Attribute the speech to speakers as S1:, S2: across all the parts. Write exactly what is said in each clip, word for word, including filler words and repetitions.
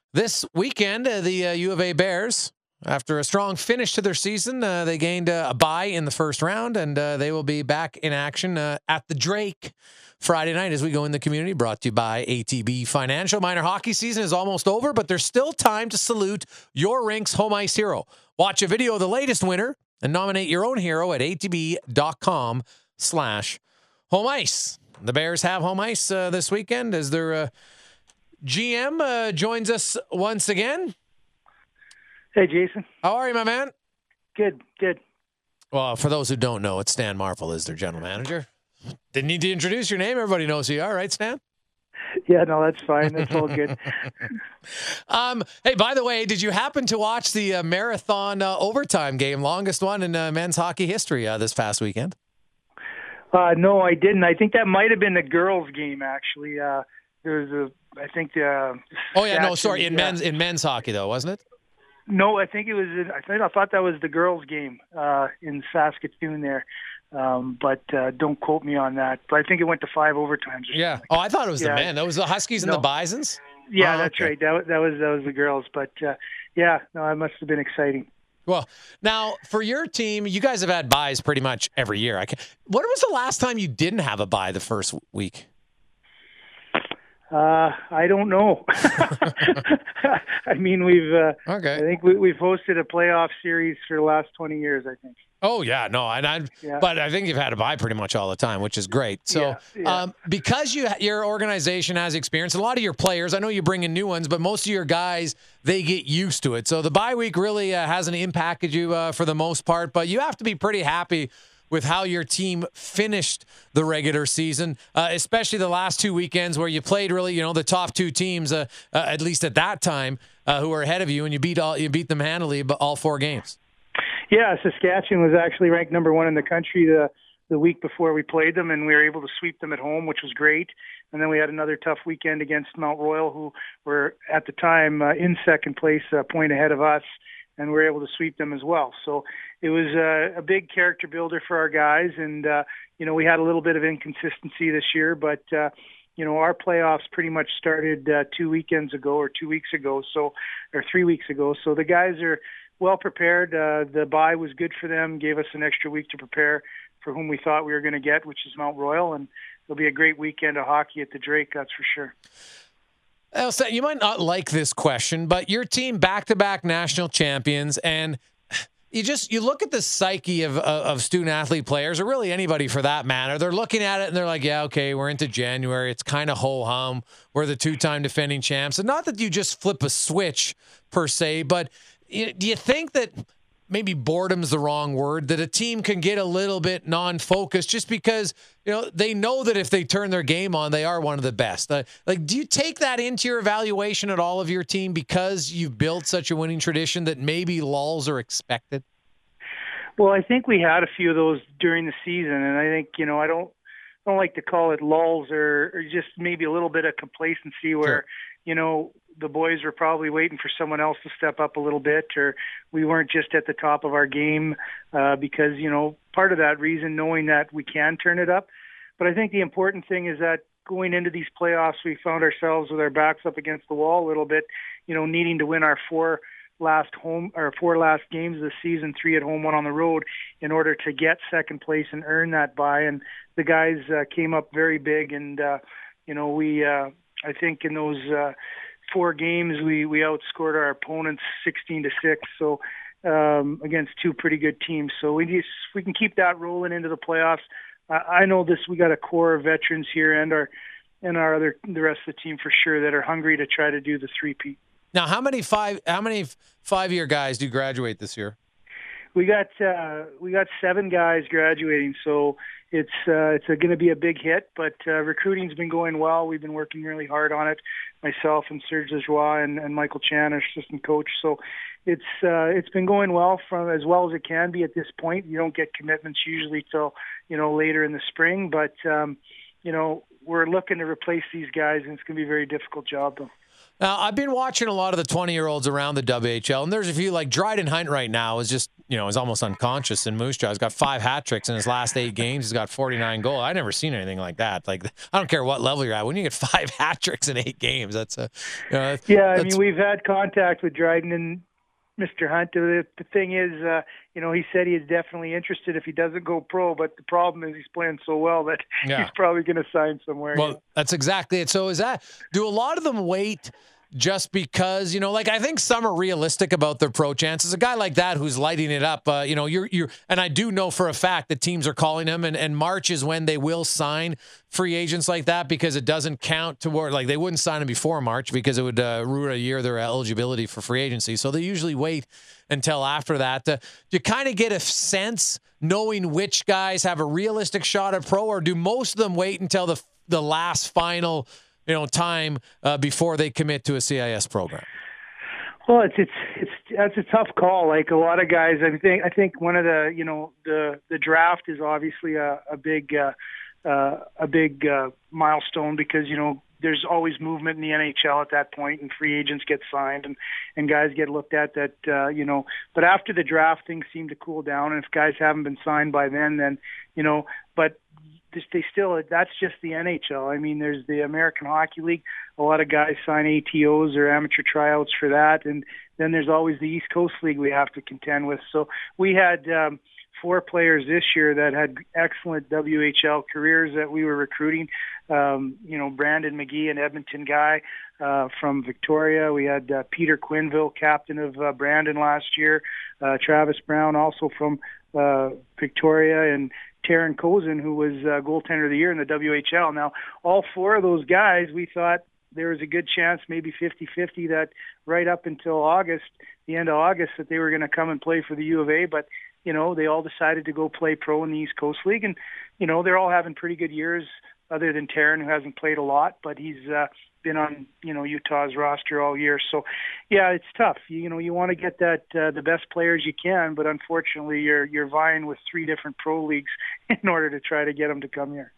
S1: This weekend, uh, the uh, U of A Bears, after a strong finish to their season, uh, they gained uh, a bye in the first round, and uh, they will be back in action uh, at the Drake Friday night as we go in the community, brought to you by A T B Financial. Minor hockey season is almost over, but there's still time to salute your rink's home ice hero. Watch a video of the latest winner and nominate your own hero at atb.com slash home ice. The Bears have home ice uh, this weekend as their uh, G M uh, joins us once again.
S2: Hey, Jason.
S1: How are you, my man?
S2: Good, good.
S1: Well, for those who don't know, it's Stan Marvel is their general manager. Didn't need to introduce your name. Everybody knows who you are, right, Stan?
S2: Yeah, no, that's fine. That's all good.
S1: um, hey, by the way, did you happen to watch the uh, marathon uh, overtime game, longest one in uh, men's hockey history uh, this past weekend?
S2: Uh, no, I didn't. I think that might have been the girls' game, actually. Uh, there was a, I think the.
S1: Oh yeah, no, sorry, in
S2: yeah.
S1: men's in men's hockey though, wasn't it?
S2: No, I think it was. I think I thought that was the girls' game uh, in Saskatoon there. Um, but uh, don't quote me on that. But I think it went to five overtimes. Or
S1: yeah.
S2: Like
S1: oh, I thought it was
S2: yeah.
S1: the men. That was the Huskies and
S2: no.
S1: the Bisons.
S2: Yeah,
S1: oh,
S2: that's
S1: okay.
S2: right. That, that was that was the girls. But uh, yeah, no, it must have been exciting.
S1: Well, now for your team, you guys have had buys pretty much every year. I can, what was the last time you didn't have a buy the first week?
S2: Uh, I don't know. I mean, we've. Uh,
S1: okay.
S2: I think we, we've hosted a playoff series for the last twenty years. I think.
S1: Oh yeah, no, and I.
S2: Yeah.
S1: But I think you've had a buy pretty much all the time, which is great. So,
S2: yeah, yeah.
S1: Um, because you your organization has experience, a lot of your players, I know you bring in new ones, but most of your guys they get used to it. So the bye week really uh, hasn't impacted you uh, for the most part, but you have to be pretty happy with how your team finished the regular season, uh, especially the last two weekends where you played really, you know, the top two teams, uh, uh, at least at that time, uh, who were ahead of you, and you beat all you beat them handily, but all four games.
S2: Yeah, Saskatchewan was actually ranked number one in the country the the week before we played them, and we were able to sweep them at home, which was great. And then we had another tough weekend against Mount Royal, who were at the time uh, in second place, a point ahead of us, and we were able to sweep them as well. So it was uh, a big character builder for our guys, and uh, you know we had a little bit of inconsistency this year, but uh, you know our playoffs pretty much started uh, two weekends ago or two weeks ago, so or three weeks ago. So the guys are well prepared. Uh, the bye was good for them, gave us an extra week to prepare for whom we thought we were going to get, which is Mount Royal, and it'll be a great weekend of hockey at the Drake, that's for sure.
S1: Elsa, you might not like this question, but your team back-to-back national champions, and you just you look at the psyche of of student athlete players, or really anybody for that matter. They're looking at it and they're like, "Yeah, okay, we're into January. It's kind of ho hum. We're the two-time defending champs." And not that you just flip a switch per se, but do you think that maybe boredom's the wrong word, that a team can get a little bit non-focused just because, you know, they know that if they turn their game on, they are one of the best? Uh, like, do you take that into your evaluation at all of your team because you've built such a winning tradition that maybe lulls are expected?
S2: Well, I think we had a few of those during the season, and I think, you know, I don't I don't like to call it lulls or, or just maybe a little bit of complacency where,
S1: Sure.
S2: you know, the boys were probably waiting for someone else to step up a little bit, or we weren't just at the top of our game uh, because, you know, part of that reason, knowing that we can turn it up. But I think the important thing is that going into these playoffs, we found ourselves with our backs up against the wall a little bit, you know, needing to win our four last home or four last games of the season, three at home, one on the road, in order to get second place and earn that bye. And the guys uh, came up very big, and uh, you know, we uh, I think in those uh, four games we we outscored our opponents sixteen to six. So um, against two pretty good teams. So we just we can keep that rolling into the playoffs. Uh, I know this. We got a core of veterans here, and our and our other the rest of the team for sure that are hungry to try to do the three-peat.
S1: Now, how many five how many five-year guys do graduate this year?
S2: We got uh, we got seven guys graduating, so it's uh, it's going to be a big hit. But uh, recruiting's been going well. We've been working really hard on it, myself and Serge Lajoie and, and Michael Chan, our assistant coach. So it's uh, it's been going well from as well as it can be at this point. You don't get commitments usually till you know later in the spring, but um, you know we're looking to replace these guys, and it's going to be a very difficult job though.
S1: Now, I've been watching a lot of the twenty-year-olds around the W H L, and there's a few, like Dryden Hunt right now is just you know, is almost unconscious in Moose Jaw. He's got five hat tricks in his last eight games. He's got forty-nine goals. I've never seen anything like that. Like, I don't care what level you're at. When you get five hat tricks in eight games, that's a, you know, that's,
S2: yeah. I
S1: that's,
S2: mean, we've had contact with Dryden and Mister Hunt. The, the thing is, uh, you know, he said he is definitely interested if he doesn't go pro, but the problem is he's playing so well that
S1: yeah.
S2: he's probably going to sign somewhere.
S1: Well, yeah. That's exactly it. So is that, do a lot of them wait just because, you know, like I think some are realistic about their pro chances. A guy like that who's lighting it up, uh, you know, you're, you're, and I do know for a fact that teams are calling him, and, and March is when they will sign free agents like that, because it doesn't count toward, like they wouldn't sign him before March because it would uh, ruin a year of their eligibility for free agency. So they usually wait until after that. Uh, do you kind of get a sense knowing which guys have a realistic shot at pro, or do most of them wait until the the last final, you know, time uh, before they commit to a C I S program?
S2: Well, it's it's it's that's a tough call. Like a lot of guys, I think I think one of the you know the the draft is obviously a, a big uh, uh, a big uh, milestone, because you know there's always movement in the N H L at that point, and free agents get signed, and and guys get looked at that uh, you know. But after the draft, things seem to cool down, and if guys haven't been signed by then, then you know. But they still, that's just the N H L. I mean, there's the American Hockey League. A lot of guys sign A T Os or amateur tryouts for that. And then there's always the East Coast League we have to contend with. So we had um, four players this year that had excellent W H L careers that we were recruiting. Um, you know, Brandon McGee, an Edmonton guy uh, from Victoria. We had uh, Peter Quinville, captain of uh, Brandon last year. Uh, Travis Brown, also from uh, Victoria, and Taron Kozin, who was uh, goaltender of the year in the W H L. Now, all four of those guys, we thought there was a good chance, maybe fifty-fifty, that right up until August, the end of August, that they were going to come and play for the U of A. But, you know, they all decided to go play pro in the East Coast League. And, you know, they're all having pretty good years, other than Taron, who hasn't played a lot, but he's uh, been on, you know, Utah's roster all year. So, yeah, it's tough. You, you know, you want to get that uh, the best players you can, but unfortunately, you're you're vying with three different pro leagues in order to try to get them to come here.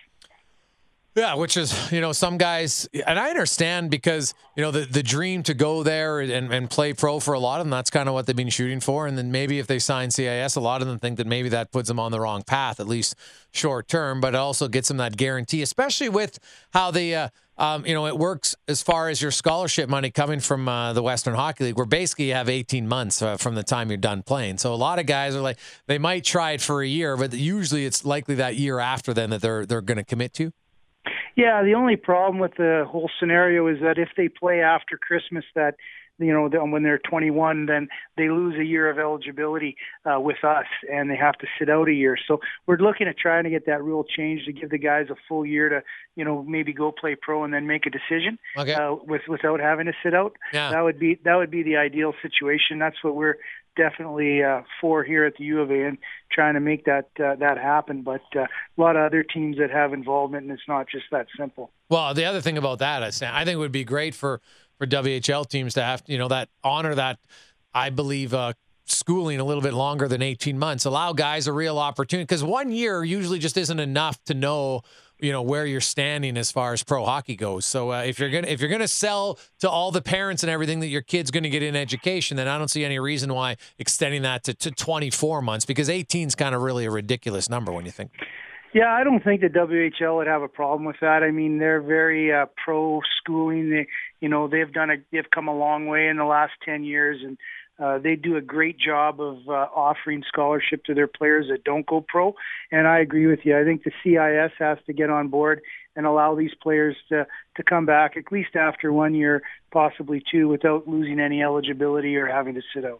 S1: Yeah, which is, you know, some guys, and I understand, because, you know, the, the dream to go there and, and play pro for a lot of them, that's kind of what they've been shooting for. And then maybe if they sign C I S, a lot of them think that maybe that puts them on the wrong path, at least short term, but it also gets them that guarantee, especially with how the, uh, um, you know, it works as far as your scholarship money coming from uh, the Western Hockey League, where basically you have eighteen months uh, from the time you're done playing. So a lot of guys are like, they might try it for a year, but usually it's likely that year after then that they're they're going to commit to.
S2: Yeah, the only problem with the whole scenario is that if they play after Christmas, that, you know, when they're twenty-one, then they lose a year of eligibility uh, with us, and they have to sit out a year. So we're looking at trying to get that rule changed to give the guys a full year to, you know, maybe go play pro and then make a decision
S1: okay.
S2: uh, with without having to sit out.
S1: Yeah.
S2: That would be that would be the ideal situation. That's what we're definitely uh, for here at the U of A, and trying to make that uh, that happen. But uh, a lot of other teams that have involvement, and it's not just that simple.
S1: Well, the other thing about that, I think it would be great for, for W H L teams to have, you know, that honor that, I believe, uh, schooling a little bit longer than eighteen months, allow guys a real opportunity, because one year usually just isn't enough to know, you know, where you're standing as far as pro hockey goes. So uh, if you're gonna if you're gonna sell to all the parents and everything that your kid's going to get in education, then I don't see any reason why extending that to, to twenty-four months, because eighteen is kind of really a ridiculous number when you think.
S2: Yeah, I don't think the W H L would have a problem with that. I mean, they're very uh, pro schooling. They, you know, they've done a they've come a long way in the last ten years, and Uh, they do a great job of uh, offering scholarship to their players that don't go pro. And I agree with you. I think the C I S has to get on board and allow these players to, to come back at least after one year, possibly two, without losing any eligibility or having to sit out.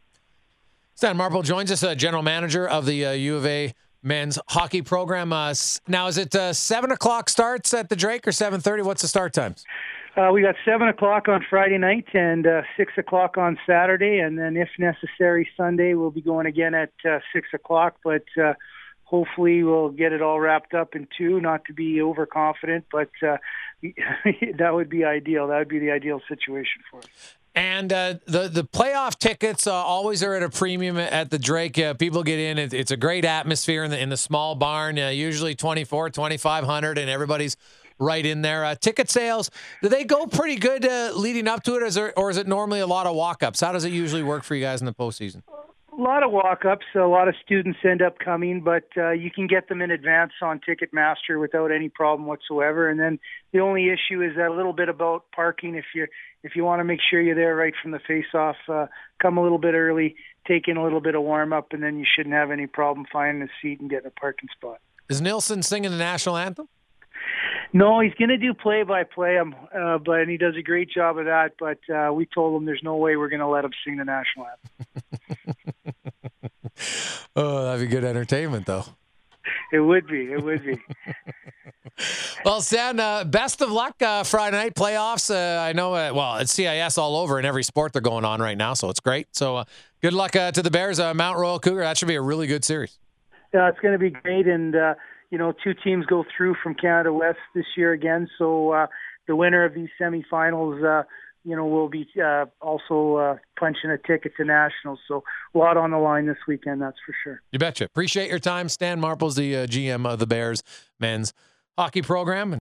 S1: Stan Marple joins us, uh, general manager of the uh, U of A men's hockey program. Uh, now, is it uh, seven o'clock starts at the Drake or seven thirty? What's the start times?
S2: Uh, we got seven o'clock on Friday night and uh, six o'clock on Saturday, and then if necessary Sunday we'll be going again at uh, six o'clock. But uh, hopefully we'll get it all wrapped up in two. Not to be overconfident, but uh, that would be ideal. That would be the ideal situation for us.
S1: And uh, the the playoff tickets uh, always are at a premium at the Drake. Uh, people get in. It, it's a great atmosphere in the in the small barn. Uh, usually twenty-four, twenty-five hundred, and everybody's right in there. Uh, ticket sales, do they go pretty good uh, leading up to it, or is, there, or is it normally a lot of walk-ups? How does it usually work for you guys in the postseason?
S2: A lot of walk-ups. A lot of students end up coming, but uh, you can get them in advance on Ticketmaster without any problem whatsoever. And then the only issue is that a little bit about parking. If you if you want to make sure you're there right from the face-off, uh, come a little bit early, take in a little bit of warm-up, and then you shouldn't have any problem finding a seat and getting a parking spot.
S1: Is Nilsson singing the national anthem?
S2: No, he's going to do play-by-play, um, uh, but and he does a great job of that. But uh, we told him there's no way we're going to let him sing the national anthem.
S1: Oh, that'd be good entertainment, though.
S2: It would be. It would be.
S1: Well, Stan, uh, best of luck uh, Friday night playoffs. Uh, I know, uh, well, it's C I S all over in every sport they're going on right now, so it's great. So uh, good luck uh, to the Bears, uh, Mount Royal Cougar. That should be a really good series.
S2: Yeah, it's going to be great. And, uh, you know, two teams go through from Canada West this year again. So uh, the winner of these semifinals, uh, you know, will be uh, also uh, punching a ticket to nationals. So a lot on the line this weekend, that's for sure.
S1: You betcha. Appreciate your time. Stan Marple's the uh, G M of the Bears men's hockey program.